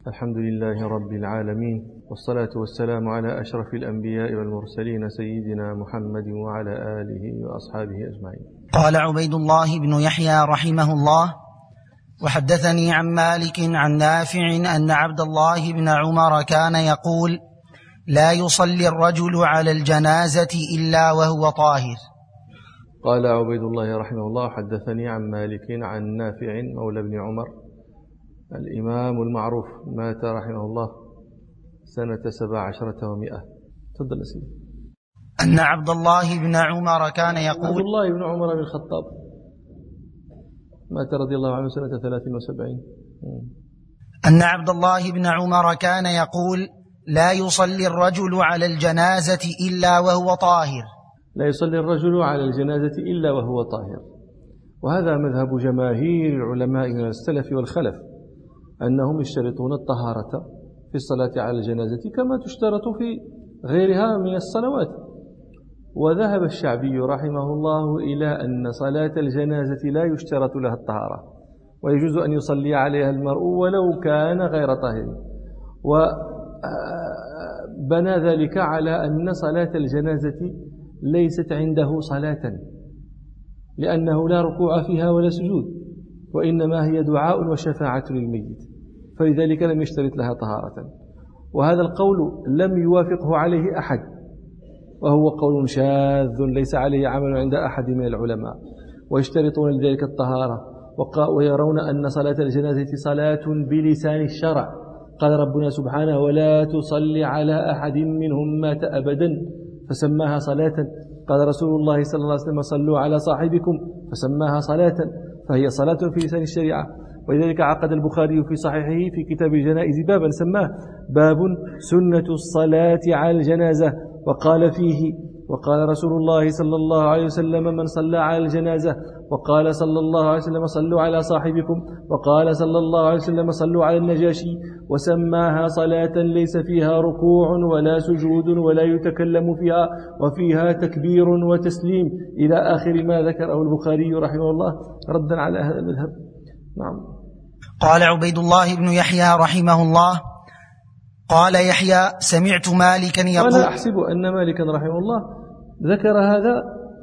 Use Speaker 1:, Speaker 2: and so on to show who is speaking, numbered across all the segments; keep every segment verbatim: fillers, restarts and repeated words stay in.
Speaker 1: الحمد لله رب العالمين، والصلاة والسلام على أشرف الأنبياء والمرسلين سيدنا محمد وعلى آله وأصحابه أجمعين.
Speaker 2: قال عبيد الله بن يحيى رحمه الله: وحدثني عن مالك عن نافع أن عبد الله بن عمر كان يقول: لا يصلي الرجل على الجنازة إلا وهو طاهر.
Speaker 1: قال عبيد الله رحمه الله: حدثني عن مالك عن نافع مولى بن عمر الإمام المعروف، مات رحمه الله سنة سبع عشرة ومئة. تفضل أسيدي.
Speaker 2: أن عبد الله بن عمر كان يقول:
Speaker 1: عبد الله بن عمر بن الخطاب مات رضي الله عنه سنة ثلاث وسبعين.
Speaker 2: أن عبد الله بن عمر كان يقول: لا يصلي الرجل على الجنازة إلا وهو طاهر.
Speaker 1: لا يصلي الرجل على الجنازة إلا وهو طاهر. وهذا مذهب جماهير العلماء من السلف والخلف، أنهم يشترطون الطهارة في الصلاة على الجنازة كما تشترط في غيرها من الصلوات. وذهب الشعبي رحمه الله إلى أن صلاة الجنازة لا يشترط لها الطهارة، ويجوز أن يصلي عليها المرء ولو كان غير طاهر، وبنى ذلك على أن صلاة الجنازة ليست عنده صلاة، لأنه لا ركوع فيها ولا سجود، وإنما هي دعاء وشفاعة للميت، فلذلك لم يشترط لها طهارة. وهذا القول لم يوافقه عليه أحد، وهو قول شاذ ليس عليه عمل عند أحد من العلماء، ويشترطون لذلك الطهارة، ويرون أن صلاة الجنازة صلاة بلسان الشرع. قال ربنا سبحانه: ولا تصلي على أحد منهم مات أبدا، فسماها صلاة. قال رسول الله صلى الله عليه وسلم: صلوا على صاحبكم، فسماها صلاة، فهي صلاة في لسان الشريعة. ولذلك عقد البخاري في صحيحه في كتاب الجنائز بابا سماه باب سنة الصلاة على الجنازة، وقال فيه: وقال رسول الله صلى الله عليه وسلم: من صلى على الجنازة، وقال صلى الله عليه وسلم: صلوا على صاحبكم، وقال صلى الله عليه وسلم: صلوا على النجاشي. وسماها صلاة ليس فيها ركوع ولا سجود ولا يتكلم فيها، وفيها تكبير وتسليم، إلى آخر ما ذكره البخاري رحمه الله ردا على هذا المذهب. نعم.
Speaker 2: قال عبيد الله بن يحيى رحمه الله: قال يحيى: سمعت مالكا يقول.
Speaker 1: أنا أحسب أن مالكا رحمه الله ذكر هذا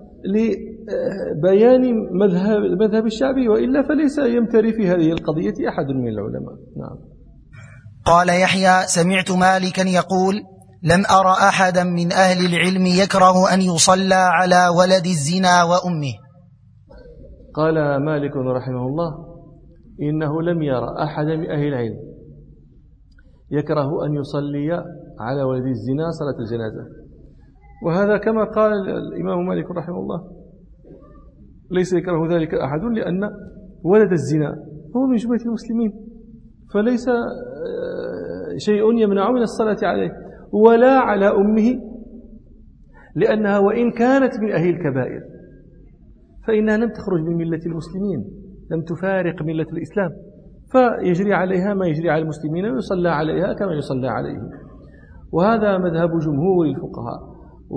Speaker 1: لبيان مذهب مذهب الشعبي، وإلا فليس يمتري في هذه القضية أحد من العلماء. نعم.
Speaker 2: قال يحيى: سمعت مالكا يقول: لم أرى أحدا من أهل العلم يكره أن يصلى على ولد الزنا وأمه.
Speaker 1: قال مالك رحمه الله: إنه لم يرى أحد من أهل العلم يكره أن يصلي على ولد الزنا صلاة الجنازة. وهذا كما قال الإمام مالك رحمه الله ليس يكره ذلك أحد، لأن ولد الزنا هو من جملة المسلمين، فليس شيء يمنع من الصلاة عليه ولا على أمه، لأنها وإن كانت من أهل الكبائر فإنها لم تخرج من ملة المسلمين، لم تفارق ملة الإسلام، فيجري عليها ما يجري على المسلمين ويصلى عليها كما يصلى عليه. وهذا مذهب جمهور الفقهاء.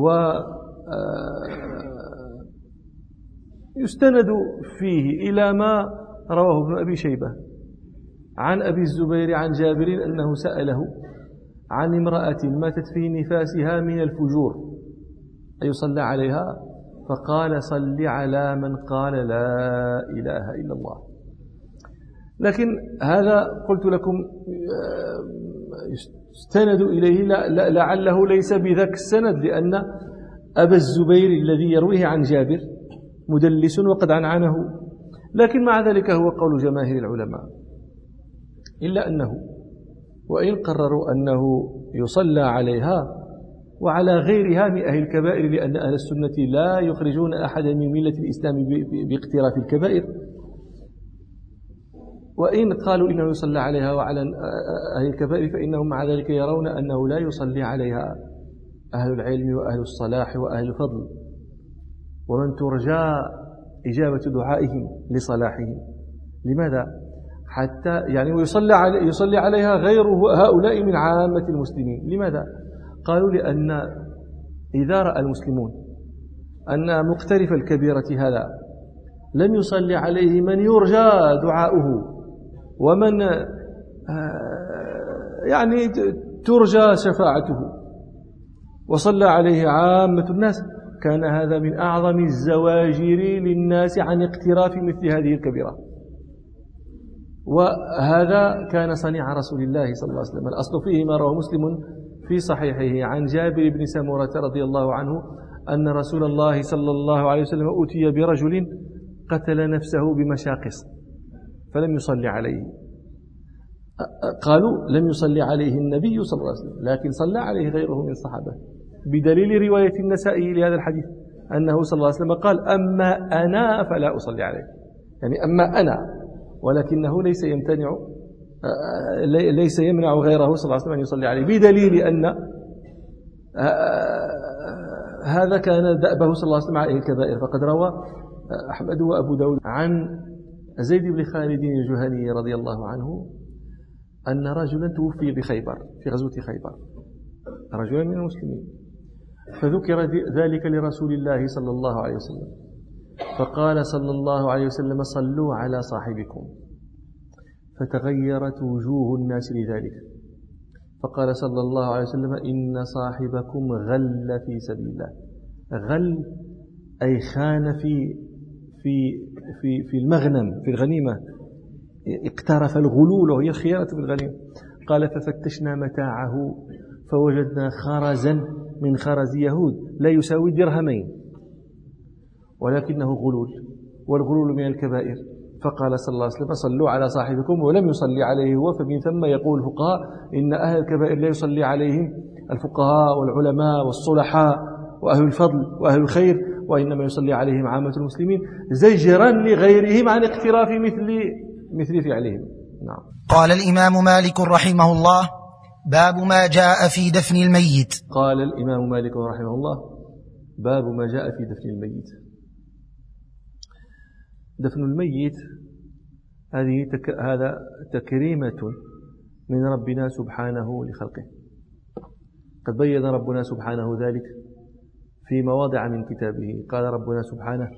Speaker 1: ويستند فيه إلى ما رواه ابن أبي شيبة عن أبي الزبير عن جابر أنه سأله عن امرأة ماتت في نفاسها من الفجور أيصلى عليها؟ فقال: صل على من قال لا إله إلا الله. لكن هذا قلت لكم يستند إليه لعله ليس بذاك السند، لأن أبا الزبير الذي يرويه عن جابر مدلس وقد عنعنه، لكن مع ذلك هو قول جماهير العلماء، إلا أنه وإن قرروا أنه يصلى عليها وعلى غيرها من أهل الكبائر، لأن أهل السنة لا يخرجون أحدا من ملة الإسلام باقتراف الكبائر، وإن قالوا إنه يصلى عليها وعلى أهل الكبائر فإنهم مع ذلك يرون أنه لا يصلي عليها أهل العلم وأهل الصلاح وأهل الفضل، ومن ترجى إجابة دعائهم لصلاحهم. لماذا؟ حتى يعني ويصلي علي يصلي عليها غير هؤلاء من عامة المسلمين. لماذا؟ قالوا: لأن إذا رأى المسلمون أن مقترف الكبيرة هذا لم يصلي عليه من يرجى دعاؤه ومن يعني ترجى شفاعته وصلى عليه عامة الناس، كان هذا من أعظم الزواجر للناس عن اقتراف مثل هذه الكبيرة. وهذا كان صنيع رسول الله صلى الله عليه وسلم. الأصل فيه ما رواه مسلم في صحيحه عن جابر بن سمرة رضي الله عنه أن رسول الله صلى الله عليه وسلم أتي برجل قتل نفسه بمشاقص فلم يصلي عليه. قالوا لم يصلي عليه النبي صلى الله عليه وسلم، لكن صلى عليه غيره من الصحابة، بدليل رواية النسائي لهذا الحديث أنه صلى الله عليه وسلم قال أما أنا فلا أصلي عليه، يعني أما أنا، ولكنه ليس يمتنع ليس يمنع غيره صلى الله عليه وسلم أن يصلي عليه، بدليل أن هذا كان دأبه صلى الله عليه وسلم عليه الكبائر. فقد روى أحمد وأبو داود عن زيد بن خالد الجهني رضي الله عنه أن رجلا توفي بخيبر في غزوة خيبر، رجلا من المسلمين، فذكر ذلك لرسول الله صلى الله عليه وسلم، فقال صلى الله عليه وسلم صلوا على صاحبكم، فتغيرت وجوه الناس لذلك، فقال صلى الله عليه وسلم إن صاحبكم غل في سبيل الله. غل أي خان في في في في المغنم، في الغنيمة، اقترف الغلول وهي الخيانة في الغنيمة. قال ففتشنا متاعه فوجدنا خرزا من خرز يهود لا يساوي درهمين، ولكنه غلول، والغلول من الكبائر. فقال صلى الله عليه وسلم صلوا على صاحبكم، ولم يصلي عليه هو. فمن ثم يقول الفقهاء إن أهل الكبائر لا يصلي عليهم الفقهاء والعلماء والصلحاء وأهل الفضل وأهل الخير، وإنما يصلي عليهم عامة المسلمين زجرا لغيرهم عن اقتراف مثل مثل فعلهم. نعم.
Speaker 2: قال الإمام مالك رحمه الله باب ما جاء في دفن الميت.
Speaker 1: قال الإمام مالك رحمه الله باب ما جاء في دفن الميت. دفن الميت هذه تك... هذا تكريمة من ربنا سبحانه لخلقه. قد بين ربنا سبحانه ذلك في مواضع من كتابه. قال ربنا سبحانه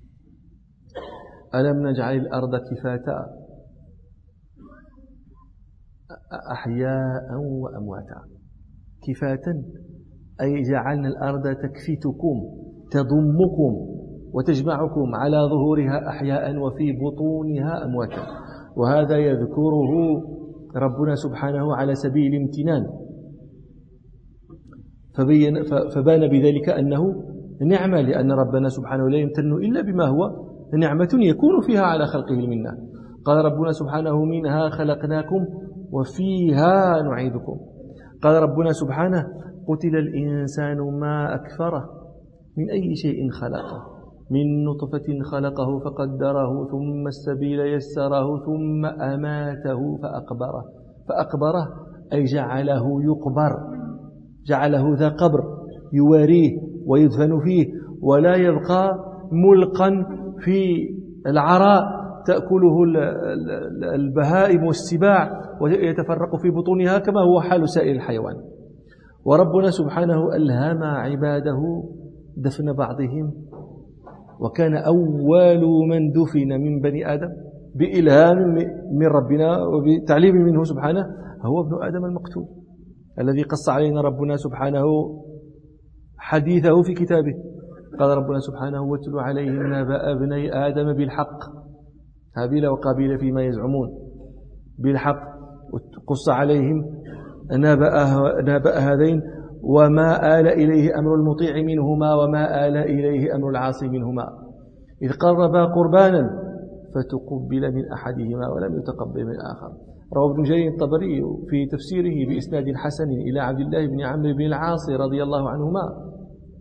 Speaker 1: ألم نجعل الأرض كفاتا أحياء وأمواتا. كفاتا أي جعلنا الأرض تكفتكم تضمكم وتجمعكم على ظهورها أحياء وفي بطونها أمواتا. وهذا يذكره ربنا سبحانه على سبيل الامتنان، فبين فبان بذلك أنه نعمة، لأن ربنا سبحانه لا يمتن إلا بما هو نعمة يكون فيها على خلقه المنة. قال ربنا سبحانه منها خلقناكم وفيها نعيدكم. قال ربنا سبحانه قتل الإنسان ما أكفره من أي شيء خلقه، من نطفة خلقه فقدره ثم السبيل يسره ثم أماته فأقبره. فأقبره أي جعله يقبر، جعله ذا قبر يواريه ويدفن فيه، ولا يبقى ملقا في العراء تأكله البهائم والسباع ويتفرق في بطونها كما هو حال سائر الحيوان. وربنا سبحانه ألهم عباده دفن بعضهم، وكان أول من دفن من بني آدم بإلهام من ربنا وبتعليم منه سبحانه هو ابن آدم المقتول، الذي قص علينا ربنا سبحانه حديثه في كتابه. قال ربنا سبحانه واتل عليهم نبأ ابني آدم بالحق، هابيل وقابيل فيما يزعمون بالحق، قص عليهم نبأ هذين وما آل إليه أمر المطيع منهما وما آل إليه أمر العاصي منهما، إذ قربا قربانا فتقبل من أحدهما ولم يتقبل من الآخر. روى ابن جرير الطبري في تفسيره بإسناد حسن إلى عبد الله بن عمرو بن العاص رضي الله عنهما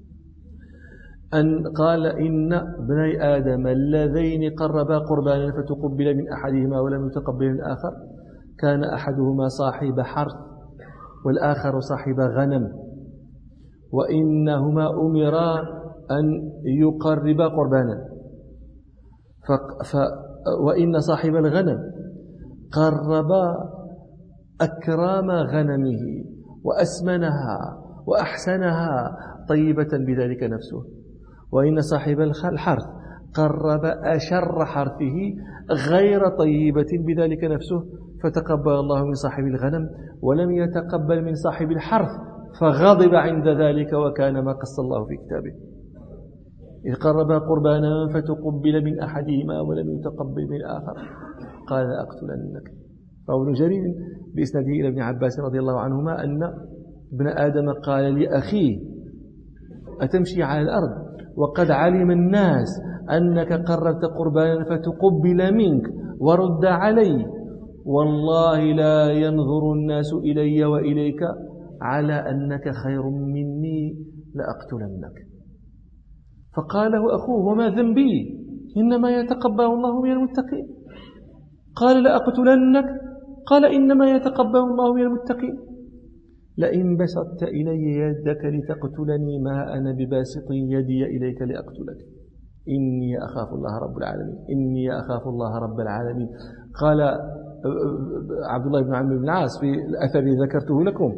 Speaker 1: أن قال إن ابني آدم اللذين قربا قربانا فتقبل من أحدهما ولم يتقبل من الآخر كان أحدهما صاحب حرث والآخر صاحب غنم، وإنهما أمرا أن يقربا قربانا، ف... ف... وإن صاحب الغنم قربا أكرام غنمه وأسمنها وأحسنها طيبة بذلك نفسه، وإن صاحب الحرث قرب أشر حرثه غير طيبة بذلك نفسه، فتقبل الله من صاحب الغنم ولم يتقبل من صاحب الحرث، فغضب عند ذلك، وكان ما قص الله في كتابه. إذ قربا قربانا فتقبل من أحدهما ولم يتقبل من الآخر قال لأقتلنك. رواه ابن جرير بإسناده إلى ابن عباس رضي الله عنهما أن ابن آدم قال لأخيه أتمشي على الأرض وقد علم الناس أنك قربت قربانا فتقبل منك ورد علي، والله لا ينظر الناس إلي وإليك على أنك خير مني لأقتلنك. فقال له أخوه وما ذنبي إنما يتقبل الله من المتقين. قال لأقتلنك. قال إنما يتقبل الله من المتقين. لئن بسطت إلي يدك لتقتلني ما أنا بباسط يدي إليك لأقتلك إني أخاف الله رب العالمين إني أخاف الله رب العالمين. قال عبد الله بن عمرو بن العاص في الأثر الذي ذكرته لكم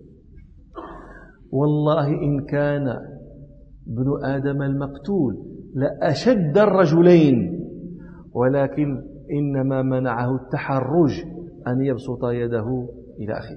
Speaker 1: والله إن كان ابن آدم المقتول لأشد الرجلين، ولكن إنما منعه التحرج أن يبسط يده إلى أخيه.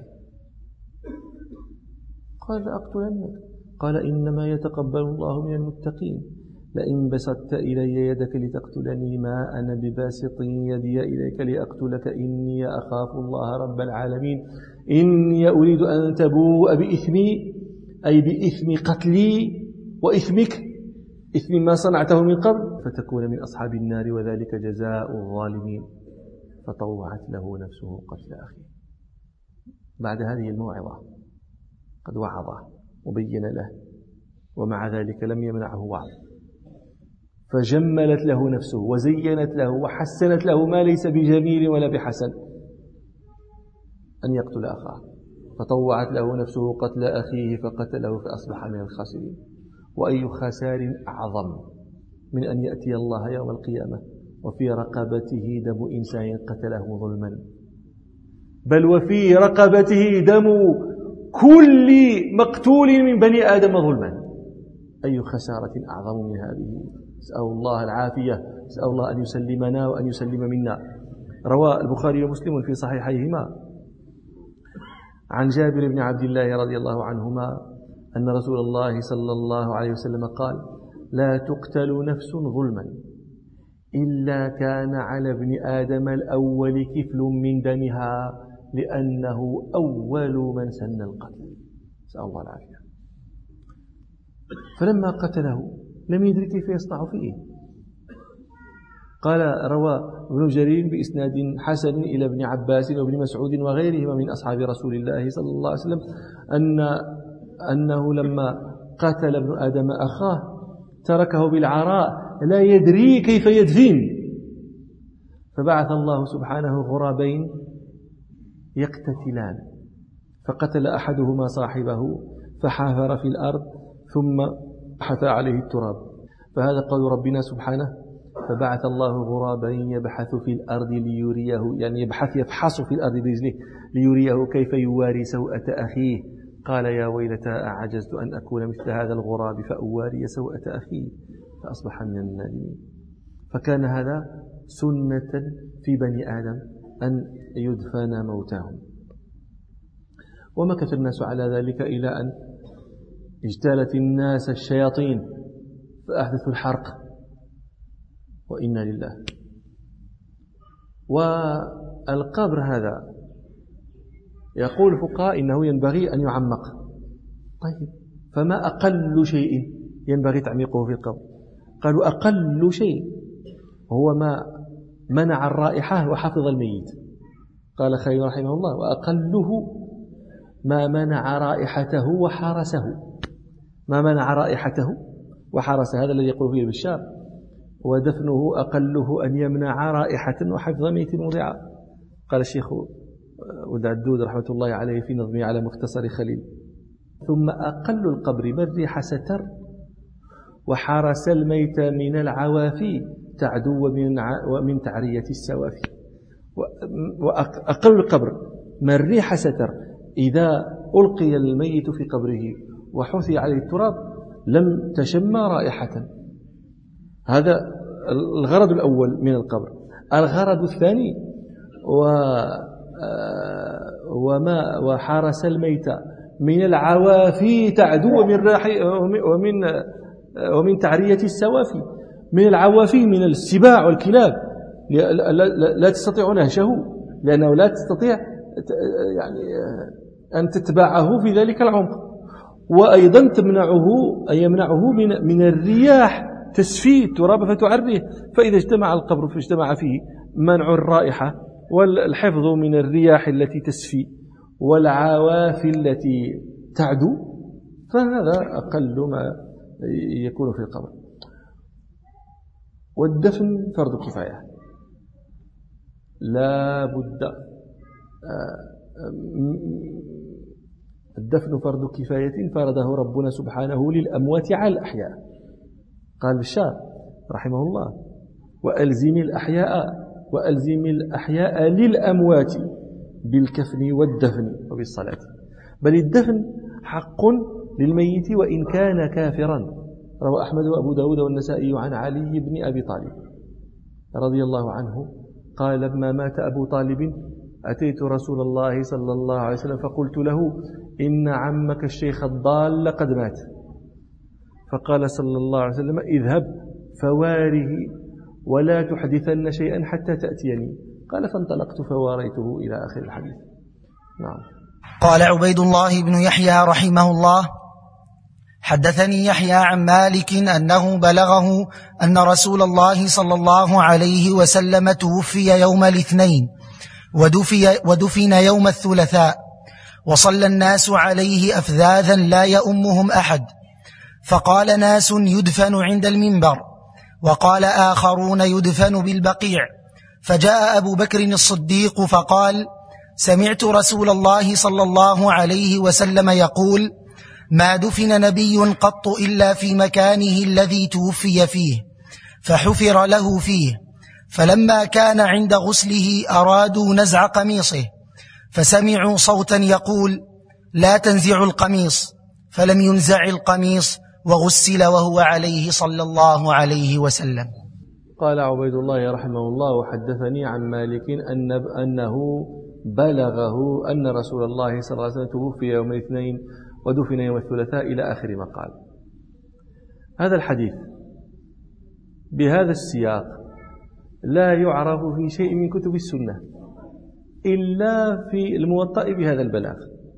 Speaker 1: قال لأقتلنك. قال إنما يتقبل الله من المتقين. لئن بسطت إلي يدك لتقتلني ما أنا بباسط يدي إليك لأقتلك إني أخاف الله رب العالمين إني أريد أن تبوء بإثمي أي بإثم قتلي وإثمك إثم ما صنعته من قبل فتكون من أصحاب النار وذلك جزاء الظالمين. فطوعت له نفسه قتل أخيه. بعد هذه الموعظة قد وعظه وبين له، ومع ذلك لم يمنعه وعظ، فجملت له نفسه وزينت له وحسنت له ما ليس بجميل ولا بحسن أن يقتل أخاه، فطوعت له نفسه قتل أخيه فقتله فأصبح من الخاسرين. وأي خسار أعظم من أن يأتي الله يوم القيامة وفي رقبته دم إنسان قتله ظلما، بل وفي رقبته دم كل مقتول من بني آدم ظلما. أي خسارة أعظم من هذه؟ نسأل الله العافية، نسأل الله أن يسلمنا وأن يسلم منا. روى البخاري ومسلم في صحيحيهما عن جابر بن عبد الله رضي الله عنهما أن رسول الله صلى الله عليه وسلم قال لا تقتل نفس ظلما إلا كان على ابن آدم الأول كفل من دمها لأنه أول من سن القتل. نسأل الله العافية. فلما قتله لم يدرك كيف يصنع فيه. قال روى ابن جرير بإسناد حسن إلى ابن عباس وابن مسعود وغيرهما من أصحاب رسول الله صلى الله عليه وسلم أن أنه لما قتل ابن آدم أخاه تركه بالعراء لا يدري كيف يدفن، فبعث الله سبحانه غرابين يقتتلان، فقتل أحدهما صاحبه فحافر في الأرض ثم حثى عليه التراب، فهذا قول ربنا سبحانه فبعث الله غرابين يبحث في الأرض ليريه، يعني يبحث يفحص في الأرض برجله ليريه كيف يواري سوءة أخيه. قال يا ويلتى أعجزت أن أكون مثل هذا الغراب فأواري سوءة أخي فأصبح من النادمين. فكان هذا سنة في بني آدم أن يدفن موتاهم. ومكث الناس على ذلك إلى أن اجتالت الناس الشياطين فأحدثوا الحرق، وإنا لله. والقبر هذا يقول الفقهاء إنه ينبغي أن يعمق. طيب فما أقل شيء ينبغي تعميقه في القبر؟ قالوا أقل شيء هو ما منع الرائحة وحفظ الميت. قال خليل رحمه الله وأقله ما منع رائحته وحرسه. ما منع رائحته وحرس، هذا الذي يقول فيه البشار، ودفنه أقله أن يمنع رائحة وحفظ ميت وضعا. قال الشيخ ولد عدود رحمة الله عليه في نظمه على مختصر خليل ثم أقل القبر من ريح ستر وحرس الميت من العوافي تعدو ومن تعرية السوافي. وأقل القبر من ريح ستر، إذا ألقي الميت في قبره وحثي عليه التراب لم تشم رائحة. هذا الغرض الأول من القبر. الغرض الثاني و وما وحرس الميت من العوافي تعدو ومن راحي ومن ومن تعرية السوافي، من العوافي من السباع والكلاب لا تستطيع نهشه، لأنه لا تستطيع يعني أن تتبعه في ذلك العمق. وأيضا تمنعه أي يمنعه من من الرياح تسفيه التراب فتعريه، فإذا اجتمع القبر فاجتمع فيه منع الرائحة والحفظ من الرياح التي تسفي والعوافي التي تعدو، فهذا أقل ما يكون في القبر. والدفن فرض كفاية، لا بد. الدفن فرض كفاية فرضه ربنا سبحانه للأموات على الأحياء. قال الشاعر رحمه الله: وألزم الأحياء وألزم الأحياء للأموات بالكفن والدفن وبالصلاة. بل الدفن حق للميت وإن كان كافرا. روى أحمد وأبو داود والنسائي عن علي بن أبي طالب رضي الله عنه قال: لما مات أبو طالب أتيت رسول الله صلى الله عليه وسلم فقلت له: إن عمك الشيخ الضال قد مات. فقال صلى الله عليه وسلم: اذهب فواره ولا تحدثن شيئا حتى تأتيني. قال: فانطلقت فواريته إلى آخر الحديث. نعم.
Speaker 2: قال عبيد الله بن يحيى رحمه الله: حدثني يحيى عن مالك أنه بلغه أن رسول الله صلى الله عليه وسلم توفي يوم الاثنين ودفن يوم الثلاثاء، وصلى الناس عليه أفذاذا لا يؤمهم أحد، فقال ناس: يدفن عند المنبر، وقال آخرون: يدفن بالبقيع. فجاء أبو بكر الصديق فقال: سمعت رسول الله صلى الله عليه وسلم يقول: ما دفن نبي قط إلا في مكانه الذي توفي فيه، فحفر له فيه. فلما كان عند غسله أرادوا نزع قميصه، فسمعوا صوتا يقول: لا تنزعوا القميص، فلم ينزع القميص وغسل وهو عليه صلى الله عليه وسلم.
Speaker 1: قال عبيد الله رحمه الله: وحدثني عن مالك أن أنه بلغه أن رسول الله صلى الله عليه وسلم توفي يوم الاثنين ودفن يوم الثلاثاء إلى آخر ما قال. هذا الحديث بهذا السياق لا يعرف في شيء من كتب السنة إلا في الموطأ بهذا البلاغ.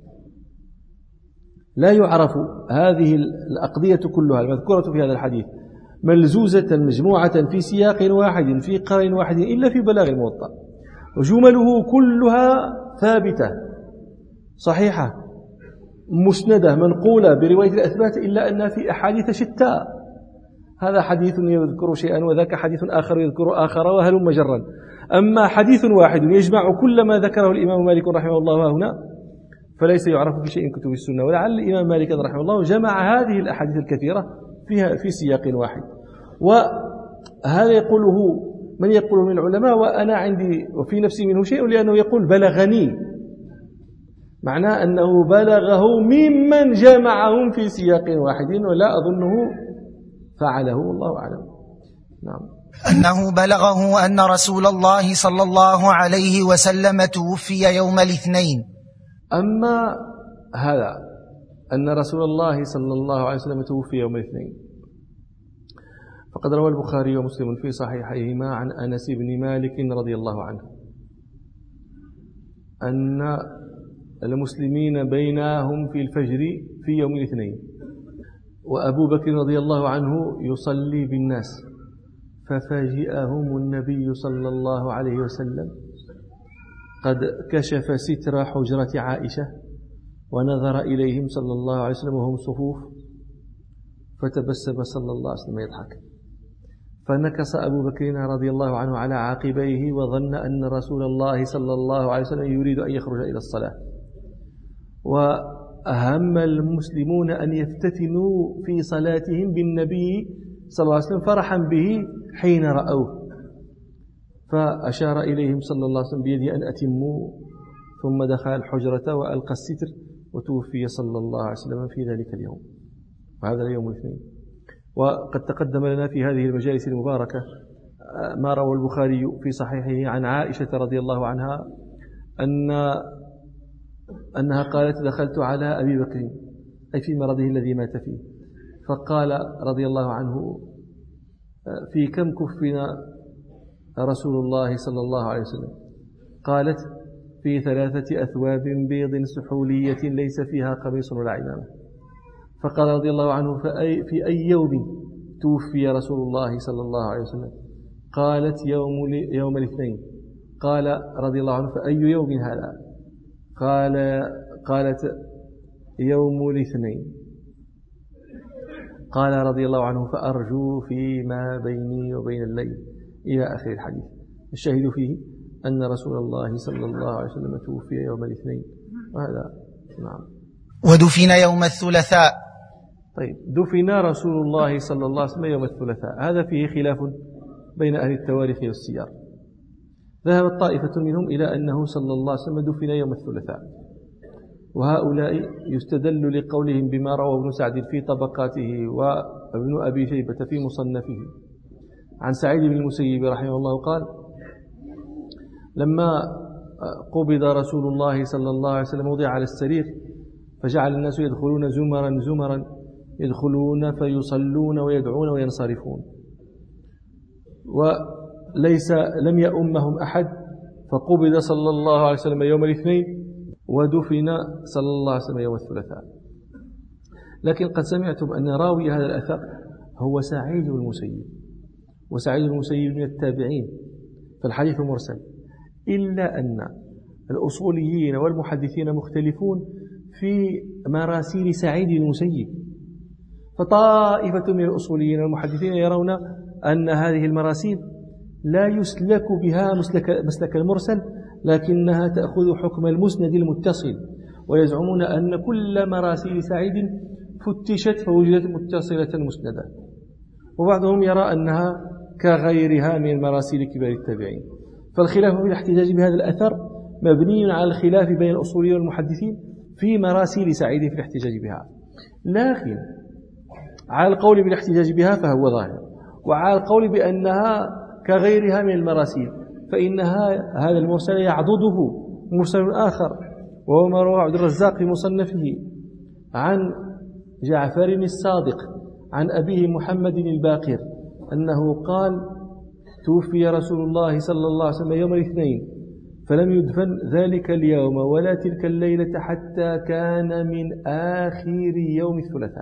Speaker 1: لا يعرف هذه الأقضية كلها المذكورة في هذا الحديث ملزوزة مجموعة في سياق واحد في قرن واحد إلا في بلاغ الموطأ، وجمله كلها ثابتة صحيحة مسندة منقولة برواية الأثبات، إلا أن في أحاديث شتى. هذا حديث يذكر شيئا وذاك حديث آخر يذكر آخر وهلم جرا. أما حديث واحد يجمع كل ما ذكره الإمام مالك رحمه الله هنا فليس يعرف في شيء من كتب السنة. ولعل الإمام مالك رحمه الله جمع هذه الأحاديث الكثيرة فيها في سياق واحد. وهذا يقوله من يقول من العلماء وأنا عندي وفي نفسي منه شيء، لأنه يقول بلغني، معناه أنه بلغه ممن جمعهم في سياق واحد، ولا أظنه فعله، والله أعلم. نعم.
Speaker 2: أنه بلغه أن رسول الله صلى الله عليه وسلم توفي يوم الاثنين.
Speaker 1: أما هذا أن رسول الله صلى الله عليه وسلم توفي يوم الاثنين فقد روى البخاري ومسلم في صحيحيهما عن أنس بن مالك رضي الله عنه أن المسلمين بينهم في الفجر في يوم الاثنين، وأبو بكر رضي الله عنه يصلي بالناس، ففاجئهم النبي صلى الله عليه وسلم قد كشف ستر حجرة عائشة ونظر إليهم صلى الله عليه وسلم وهم صفوف، فتبسم صلى الله عليه وسلم يضحك، فنكص أبو بكر رضي الله عنه على عاقبيه وظن أن رسول الله صلى الله عليه وسلم يريد أن يخرج إلى الصلاة. وأهم المسلمون أن يفتتنوا في صلاتهم بالنبي صلى الله عليه وسلم فرحا به حين رأوه، فأشار إليهم صلى الله عليه وسلم بيده أن أتموا، ثم دخل الحجرة وألقى الستر وتوفي صلى الله عليه وسلم في ذلك اليوم، وهذا اليوم الاثنين. وقد تقدم لنا في هذه المجالس المباركة ما روى البخاري في صحيحه عن عائشة رضي الله عنها أن أنها قالت دخلت على أبي بكر أي في مرضه الذي مات فيه، فقال رضي الله عنه في كم كفنا رسول الله صلى الله عليه وسلم؟ قالت في ثلاثة أثواب بيض سحولية ليس فيها قميص ولا عمامة. فقال رضي الله عنه فأي في أي يوم توفي رسول الله صلى الله عليه وسلم؟ قالت يوم, يوم الاثنين. قال رضي الله عنه فأي يوم هذا؟ قال قالت يوم الاثنين. قال رضي الله عنه فأرجو فيما بيني وبين الليل إلى آخر الحديث. الشاهد فيه أن رسول الله صلى الله عليه وسلم توفي يوم الاثنين، وهذا نعم.
Speaker 2: ودفن يوم الثلاثاء.
Speaker 1: طيب، دفن رسول الله صلى الله عليه وسلم يوم الثلاثاء، هذا فيه خلاف بين أهل التواريخ والسير. ذهبت طائفة منهم إلى أنه صلى الله عليه وسلم دفن يوم الثلاثاء، وهؤلاء يستدل لقولهم بما روى ابن سعد في طبقاته وابن أبي شيبة في مصنفه عن سعيد بن المسيب رحمه الله قال لما قبض رسول الله صلى الله عليه وسلم وضع على السرير فجعل الناس يدخلون زمرا زمرا يدخلون فيصلون ويدعون وينصرفون، وليس لم يؤمهم أحد، فقبض صلى الله عليه وسلم يوم الاثنين ودفن صلى الله عليه وسلم يوم الثلاثاء. لكن قد سمعتم أن راوي هذا الأثر هو سعيد بن المسيب، وسعيد بن المسيب من التابعين، فالحديث مرسل، إلا أن الأصوليين والمحدثين مختلفون في مراسيل سعيد بن المسيب، فطائفة من الأصوليين والمحدثين يرون أن هذه المراسيل لا يسلك بها مسلك, مسلك المرسل، لكنها تأخذ حكم المسند المتصل، ويزعمون أن كل مراسيل سعيد فتشت فوجدت متصلة مسندة، وبعضهم يرى أنها كغيرها من المراسيل كبار التابعين. فالخلاف في الاحتجاج بهذا الأثر مبني على الخلاف بين الأصوليين والمحدثين في مراسيل سعيد في الاحتجاج بها، لكن على القول بالاحتجاج بها فهو ظاهر، وعلى القول بأنها كغيرها من المراسيل فإنها هذا المرسل يعضده مرسل آخر، وهو ما رواه عبد الرزاق في مصنفه عن جعفر الصادق عن أبيه محمد الباقر أنه قال توفي رسول الله صلى الله عليه وسلم يوم الاثنين فلم يدفن ذلك اليوم ولا تلك الليلة حتى كان من آخر يوم الثلاثاء.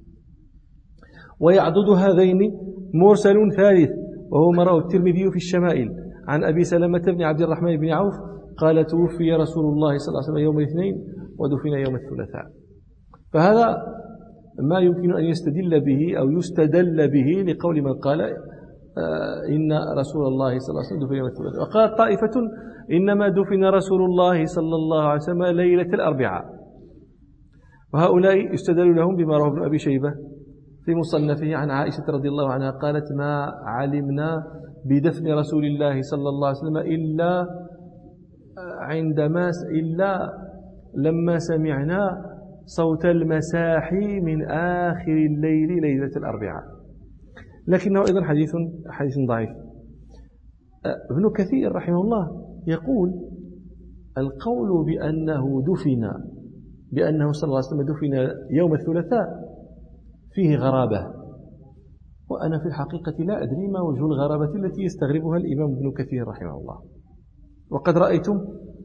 Speaker 1: ويعضد هذين مرسل ثالث وهو ما رواه الترمذي في الشمائل عن أبي سلمة بن عبد الرحمن بن عوف قال توفي رسول الله صلى الله عليه وسلم يوم الاثنين ودفن يوم الثلاثاء. فهذا ما يمكن أن يستدل به أو يستدل به لقول من قال إن رسول الله صلى الله عليه وسلم دفن يوم الثلاثاء. وقال طائفة إنما دفن رسول الله صلى الله عليه وسلم ليلة الأربعاء، وهؤلاء يستدل لهم بما رواه ابن أبي شيبة في مصنفه عن عائشة رضي الله عنها قالت ما علمنا بدفن رسول الله صلى الله عليه وسلم إلا عندما إلا لما سمعنا صوت المساحي من آخر الليل ليلة الأربعاء، لكنه أيضا حديث حديث ضعيف. ابن كثير رحمه الله يقول القول بأنه دفن بأنه صلى الله عليه وسلم دفن يوم الثلاثاء فيه غرابة، وأنا في الحقيقة لا أدري ما وجه الغرابة التي يستغربها الإمام ابن كثير رحمه الله. وقد رأيتم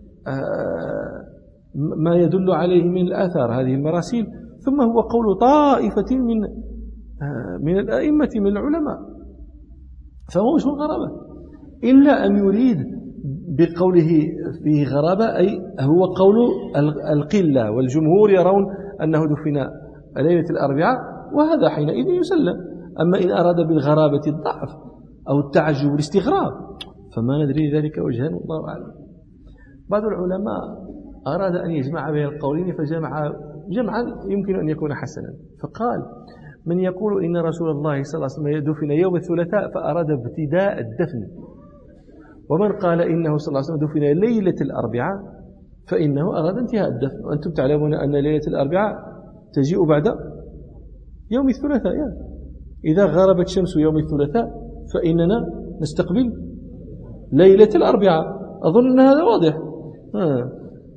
Speaker 1: ما يدل عليه من الآثار هذه المراسيل، ثم هو قول طائفة من من الأئمة من العلماء، فما وجه الغرابة إلا أن يريد بقوله فيه غرابة أي هو قول القلة، والجمهور يرون أنه دفن ليلة الأربعاء، وهذا حينئذ يسلم. أما إن أراد بالغرابة الضعف أو التعجب والاستغراب فما ندري ذلك وجها والله أعلم. بعض العلماء أراد أن يجمع بين القولين فجمع جمعا يمكن أن يكون حسنا، فقال من يقول إن رسول الله صلى الله عليه وسلم دفن يوم الثلاثاء فأراد ابتداء الدفن، ومن قال إنه صلى الله عليه وسلم دفن ليلة الأربعاء فإنه أراد انتهاء الدفن. وأنتم تعلمون أن ليلة الأربعاء تجيء بعد يوم الثلاثاء، يعني إذا غربت شمس يوم الثلاثاء فإننا نستقبل ليلة الأربعاء. أظن أن هذا واضح. ها.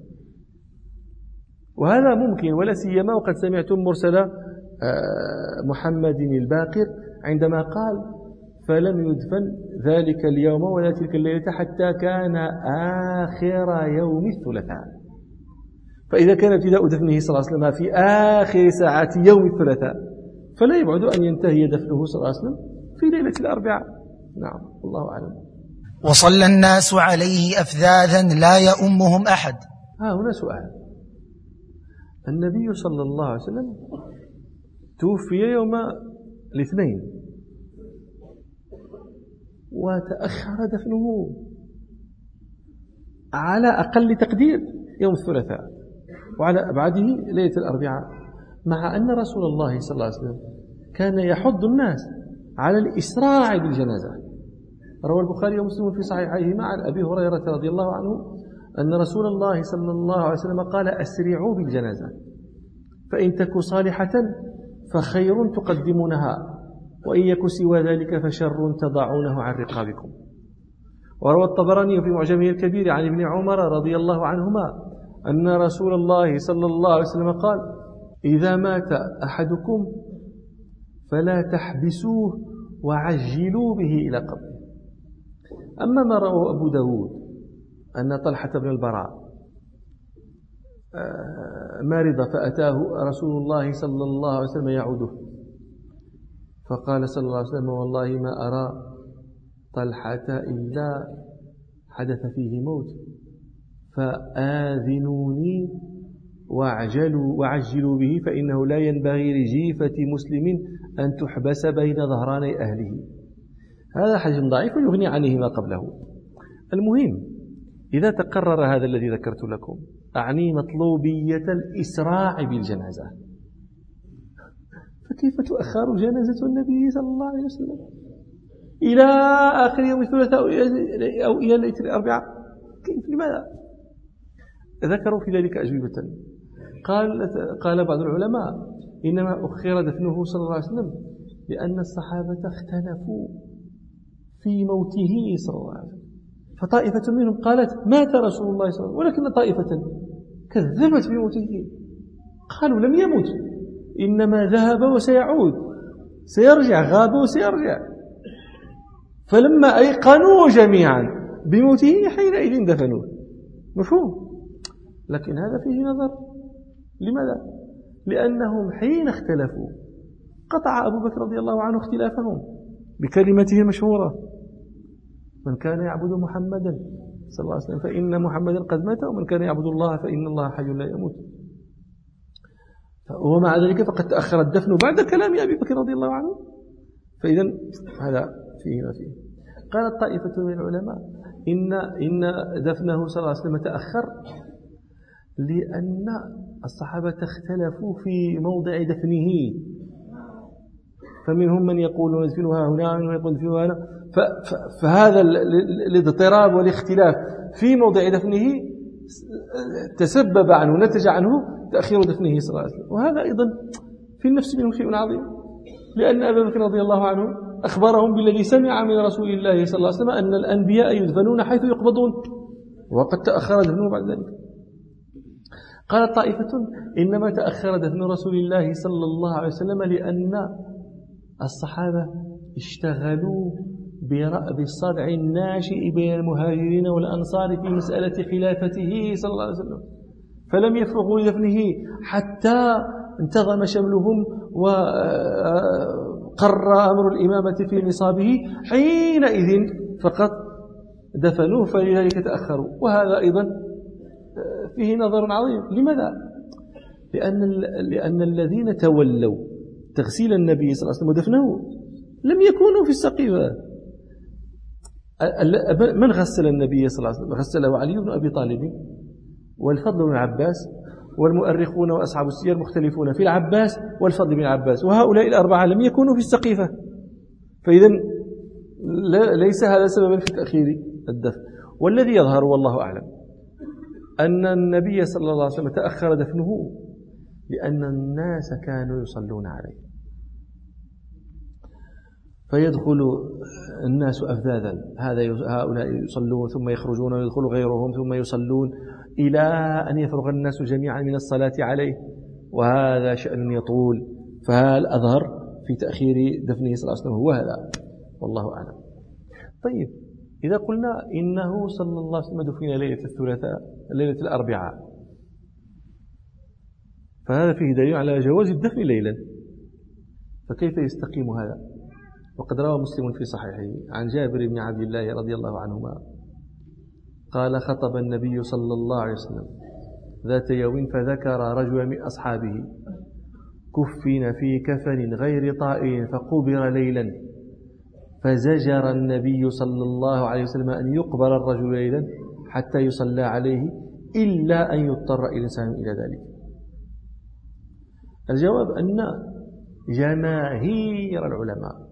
Speaker 1: وهذا ممكن، ولا سيما وقد سمعتم مرسل محمد الباقر عندما قال فلم يدفن ذلك اليوم ولا تلك الليلة حتى كان آخر يوم الثلاثاء. فإذا كان ابتداء دفنه صلى الله عليه وسلم في آخر ساعات يوم الثلاثاء فلا يبعد أن ينتهي دفنه صلى الله عليه وسلم في ليلة الأربعاء. نعم، الله أعلم.
Speaker 2: وصلى الناس عليه أفذاذا لا يؤمهم أحد.
Speaker 1: ها هنا سؤال. النبي صلى الله عليه وسلم توفي يوم الاثنين وتأخر دفنه على أقل تقدير يوم الثلاثاء وعلى أبعده ليلة الأربعاء، مع أن رسول الله صلى الله عليه وسلم كان يحض الناس على الإسراع بالجنازة. روى البخاري ومسلم في صحيحيهما عن أبي هريرة رضي الله عنه أن رسول الله صلى الله عليه وسلم قال أسرعوا بالجنازة فإن تك صالحة فخير تقدمونها وإن يك سوى ذلك فشر تضعونه عن رقابكم. وروى الطبراني في معجمه الكبير عن ابن عمر رضي الله عنهما أن رسول الله صلى الله عليه وسلم قال إذا مات أحدكم فلا تحبسوه وعجلوا به إلى قبره. أما ما رواه أبو داود أن طلحة بن البراء مرض فأتاه رسول الله صلى الله عليه وسلم يعوده فقال صلى الله عليه وسلم والله ما أرى طلحة إلا حدث فيه موت فآذنوني وعجلوا وعجلوا به فإنه لا ينبغي لجيفة مسلم أن تحبس بين ظهراني أهله. هذا حديث ضعيف ويغني عنه ما قبله. المهم إذا تقرر هذا الذي ذكرت لكم أعني مطلوبية الإسراع بالجنازة، فكيف تؤخر جنازة النبي صلى الله عليه وسلم إلى آخر يوم الثلاثاء أو إلى ليلة الأربعاء؟ كيف؟ لماذا؟ ذكروا في ذلك أجوبة. قال قال بعض العلماء إنما أخر دفنه صلى الله عليه وسلم لأن الصحابة اختلفوا في موته صلى الله عليه وسلم، فطائفة منهم قالت مات رسول الله صلى الله عليه وسلم، ولكن طائفة كذبت بموته قالوا لم يمت إنما ذهب وسيعود، سيرجع، غاب وسيرجع. فلما أيقنوا جميعا بموته حينئذ دفنوه. مفهوم؟ لكن هذا فيه نظر. لماذا؟ لأنهم حين اختلفوا قطع أبو بكر رضي الله عنه اختلافهم بكلمته المشهورة من كان يعبد محمدا صلى الله عليه وسلم فإن محمدا قد مات ومن كان يعبد الله فإن الله حي لا يموت. ومع ذلك فقد تأخر الدفن بعد كلام أبي بكر رضي الله عنه. فإذا هذا فيه ما فيه. قالت طائفة من العلماء إن إن دفنه صلى الله عليه وسلم تأخر لأن الصحابة اختلفوا في موضع دفنه، فمنهم من يقول ندفنها هنا ومن يقول ندفنها هنا، فهذا الاضطراب والاختلاف في موضع دفنه تسبب عنه نتج عنه تأخير دفنه صلى الله عليه وسلم. وهذا أيضا في النفس منه شيء عظيم، لأن أبا بكر رضي الله عنه أخبرهم بالذي سمع من رسول الله صلى الله عليه وسلم أن الأنبياء يدفنون حيث يقبضون، وقد تأخر دفنه بعد ذلك. قالت طائفة إنما تأخر دفن رسول الله صلى الله عليه وسلم لأن الصحابة اشتغلوا برأب الصدع الناشئ بين المهاجرين والأنصار في مسألة خلافته صلى الله عليه وسلم، فلم يفرغوا لدفنه حتى انتظم شملهم وقر أمر الإمامة في نصابه، حينئذ فقط دفنوه، فلذلك تأخروا. وهذا أيضا فيه نظر عظيم. لماذا؟ لأن, لأن الذين تولوا تغسيل النبي صلى الله عليه وسلم ودفنه لم يكونوا في السقيفة. من غسل النبي صلى الله عليه وسلم؟ غسله علي بن أبي طالب والفضل بن العباس، والمؤرخون وأصحاب السير مختلفون في العباس والفضل بن العباس، وهؤلاء الأربعة لم يكونوا في السقيفة. فإذا ليس هذا سببا في تأخير الدفن. والذي يظهر والله أعلم أن النبي صلى الله عليه وسلم تأخر دفنه لأن الناس كانوا يصلون عليه. فيدخل الناس أفذاذا، هذا هؤلاء يصلون ثم يخرجون ويدخل غيرهم ثم يصلون إلى أن يفرغ الناس جميعا من الصلاة عليه، وهذا شأن يطول. فالأظهر في تأخير دفنه صلى الله عليه وسلم هو هذا، والله أعلم. طيب، إذا قلنا إنه صلى الله عليه وسلم دفن ليلة الثلاثاء ليلة الأربعاء، فهذا فيه دليل على جواز الدفن ليلا، فكيف يستقيم هذا؟ وقد روى مسلم في صحيحه عن جابر بن عبد الله رضي الله عنهما قال: خطب النبي صلى الله عليه وسلم ذات يوم فذكر رجلا من أصحابه كفن في كفن غير طائل فقبر ليلا، فزجر النبي صلى الله عليه وسلم أن يقبر الرجل ليلا حتى يصلى عليه إلا أن يضطر الإنسان إلى ذلك. الجواب أن جماهير العلماء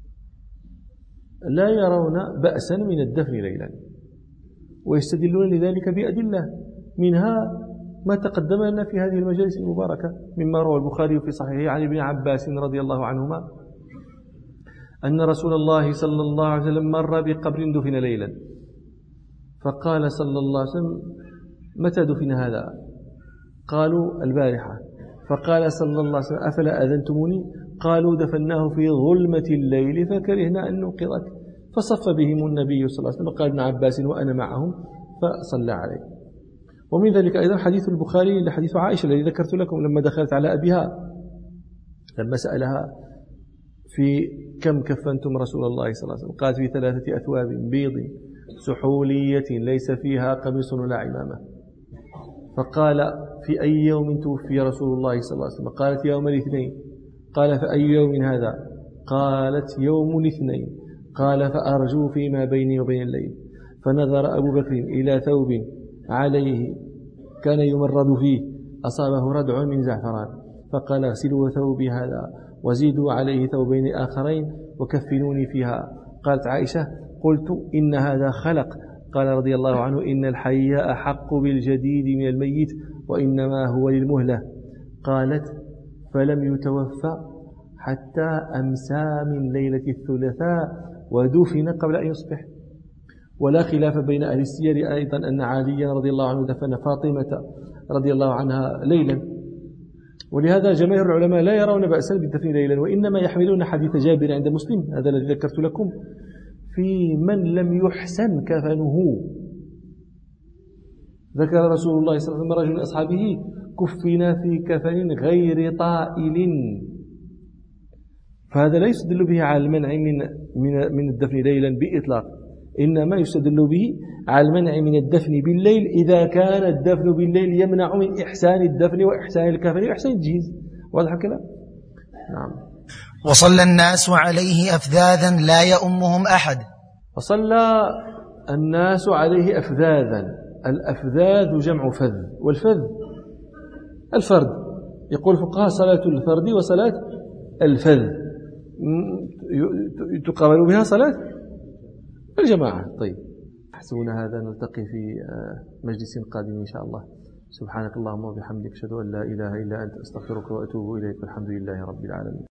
Speaker 1: لا يرون بأسا من الدفن ليلا، ويستدلون لذلك بأدلة، منها ما تقدم لنا في هذه المجالس المباركة مما روى البخاري في صحيحه عن ابن عباس رضي الله عنهما أن رسول الله صلى الله عليه وسلم مر بقبر دفن ليلا، فقال صلى الله عليه وسلم: متى دفن هذا؟ قالوا: البارحة. فقال صلى الله عليه وسلم: أفلا أذنتموني؟ قالوا: دفناه في ظلمة الليل فكرهنا أن نوقظك. فصف بهم النبي صلى الله عليه وسلم، قال ابن عباس وأنا معهم، فصلى عليه. ومن ذلك أيضا حديث البخاري لحديث عائشة الذي ذكرت لكم لما دخلت على أبيها لما سألها: في كم كفنتم رسول الله صلى الله عليه وسلم؟ قالت: في ثلاثة أثواب بيض سحولية ليس فيها قميص ولا عمامة. فقال: في أي يوم توفي رسول الله صلى الله عليه وسلم؟ قالت: يوم الاثنين. قال: فأي يوم هذا؟ قالت: يوم الاثنين. قال: فأرجو فيما بيني وبين الليل. فنظر أبو بكر إلى ثوب عليه كان يمرض فيه أصابه ردع من زعفران، فقال: اغسلوا ثوبي هذا وزيدوا عليه ثوبين آخرين وكفنوني فيها. قالت عائشة: قلت: إن هذا خلق. قال رضي الله عنه: إن الحي أحق بالجديد من الميت وإنما هو للمهلة. قالت: فلم يتوفى حتى أمسى من ليلة الثلاثاء ودفن قبل أن يصبح. ولا خلاف بين أهل السير أيضا أن عليا رضي الله عنه دفن فاطمة رضي الله عنها ليلا، ولهذا جماهير العلماء لا يرون بأسا بالدفن ليلا، وإنما يحملون حديث جابر عند مسلم هذا الذي ذكرت لكم في من لم يحسن كفنه. ذكر رسول الله صلى الله عليه وسلم رجل من أصحابه كفنا في كفن غير طائل، فهذا لا يستدل به على المنع من من من الدفن ليلا بإطلاق، إنما يستدل به على المنع من الدفن بالليل إذا كان الدفن بالليل يمنع من إحسان الدفن وإحسان الكفن وإحسان الجهاز. واضح الكلام؟ نعم.
Speaker 2: وصلى الناس عليه أفذاذا لا يؤمهم أحد.
Speaker 1: وصلى الناس عليه أفذاذا. الأفذاذ جمع فذ، والفذ الفرد. يقول الفقهاء: صلاة الفرد وصلاة الفذ تقابل بها صلاة الجماعة. طيب، حسبنا هذا، نلتقي في مجلس قادم إن شاء الله. سبحانك اللهم وبحمدك، أشهد أن لا إله إلا أنت، أستغفرك وأتوب إليك، والحمد لله رب العالمين.